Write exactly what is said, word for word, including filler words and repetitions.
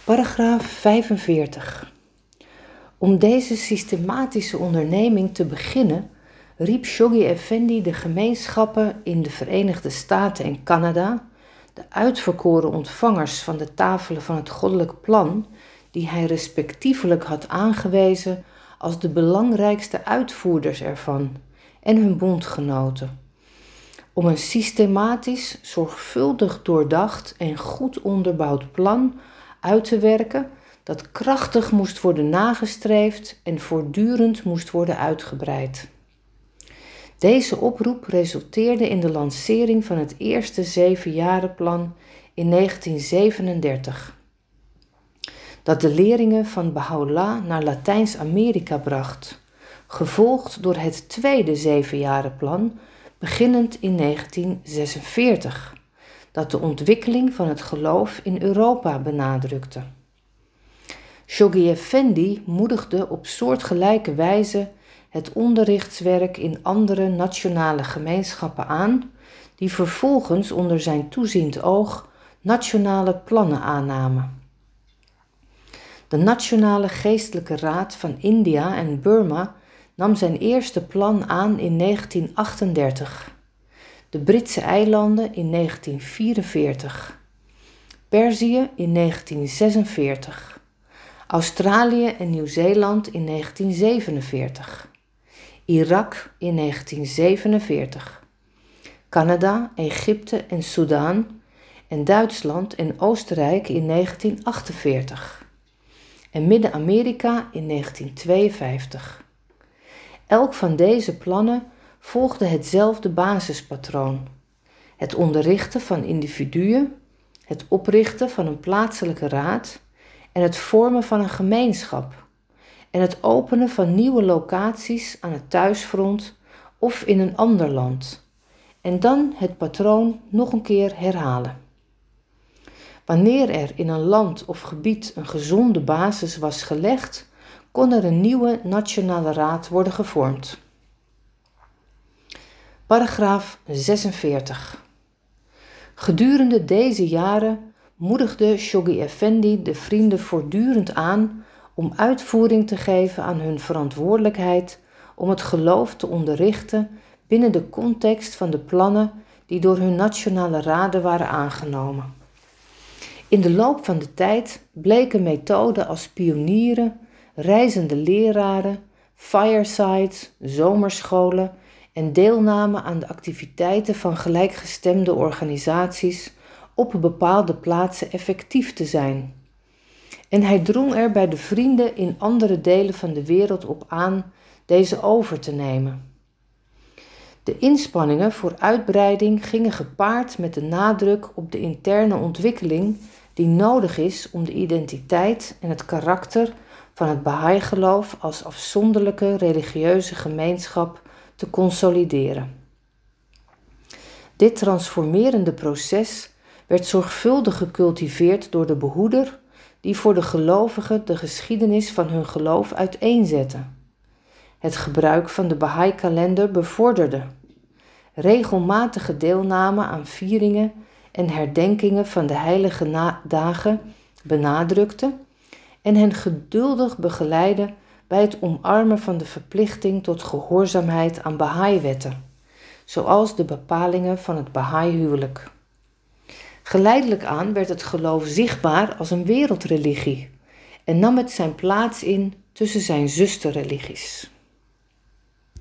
Paragraaf vijfenveertig. Om deze systematische onderneming te beginnen, riep Shoghi Effendi de gemeenschappen in de Verenigde Staten en Canada, de uitverkoren ontvangers van de tafelen van het goddelijk plan, die hij respectievelijk had aangewezen als de belangrijkste uitvoerders ervan, en hun bondgenoten, om een systematisch, zorgvuldig doordacht en goed onderbouwd plan uit te werken dat krachtig moest worden nagestreefd en voortdurend moest worden uitgebreid. Deze oproep resulteerde in de lancering van het eerste zevenjarenplan in negentien zevenendertig, dat de leringen van Baha'u'llah naar Latijns-Amerika bracht, gevolgd door het tweede zevenjarenplan, beginnend in negentien zesenveertig, dat de ontwikkeling van het geloof in Europa benadrukte. Shoghi Effendi moedigde op soortgelijke wijze het onderrichtswerk in andere nationale gemeenschappen aan, die vervolgens onder zijn toeziend oog nationale plannen aannamen. De Nationale Geestelijke Raad van India en Burma nam zijn eerste plan aan in negentien achtendertig, de Britse eilanden in negentien vierenveertig, Perzië in negentien zesenveertig, Australië en Nieuw-Zeeland in negentien zevenenveertig, Irak in negentien zevenenveertig, Canada, Egypte en Soedan en Duitsland en Oostenrijk in negentien achtenveertig en Midden-Amerika in negentien tweeënvijftig. Elk van deze plannen volgde hetzelfde basispatroon: het onderrichten van individuen, het oprichten van een plaatselijke raad en het vormen van een gemeenschap en het openen van nieuwe locaties aan het thuisfront of in een ander land en dan het patroon nog een keer herhalen. Wanneer er in een land of gebied een gezonde basis was gelegd, kon er een nieuwe nationale raad worden gevormd. Paragraaf zesenveertig. Gedurende deze jaren moedigde Shoghi Effendi de vrienden voortdurend aan om uitvoering te geven aan hun verantwoordelijkheid om het geloof te onderrichten binnen de context van de plannen die door hun nationale raden waren aangenomen. In de loop van de tijd bleken methoden als pionieren, reizende leraren, firesides, zomerscholen en deelname aan de activiteiten van gelijkgestemde organisaties op bepaalde plaatsen effectief te zijn. En hij drong er bij de vrienden in andere delen van de wereld op aan deze over te nemen. De inspanningen voor uitbreiding gingen gepaard met de nadruk op de interne ontwikkeling die nodig is om de identiteit en het karakter van het Bahá'í-geloof als afzonderlijke religieuze gemeenschap te consolideren. Dit transformerende proces werd zorgvuldig gecultiveerd door de behoeder die voor de gelovigen de geschiedenis van hun geloof uiteenzette, het gebruik van de Bahá'í-kalender bevorderde, regelmatige deelname aan vieringen en herdenkingen van de heilige na- dagen benadrukte en hen geduldig begeleidde bij het omarmen van de verplichting tot gehoorzaamheid aan Bahá'í-wetten, zoals de bepalingen van het Bahá'í-huwelijk. Geleidelijk aan werd het geloof zichtbaar als een wereldreligie en nam het zijn plaats in tussen zijn zusterreligies.